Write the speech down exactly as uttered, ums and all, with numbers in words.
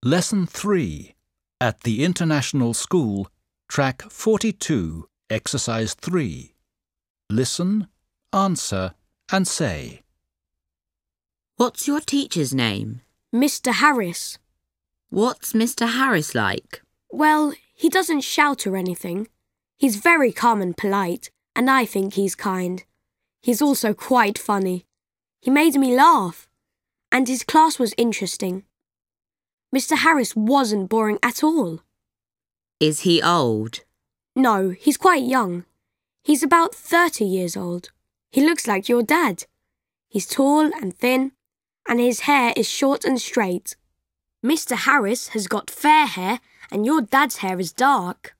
Lesson three. At the International School, Track forty-two, Exercise three. Listen, answer and say. What's your teacher's name? Mister Harris. What's Mister Harris like? Well, he doesn't shout or anything. He's very calm and polite, and I think he's kind. He's also quite funny. He made me laugh, and his class was interesting. Mister Harris wasn't boring at all. Is he old? No, he's quite young. He's about thirty years old. He looks like your dad. He's tall and thin, and his hair is short and straight. Mister Harris has got fair hair, and your dad's hair is dark.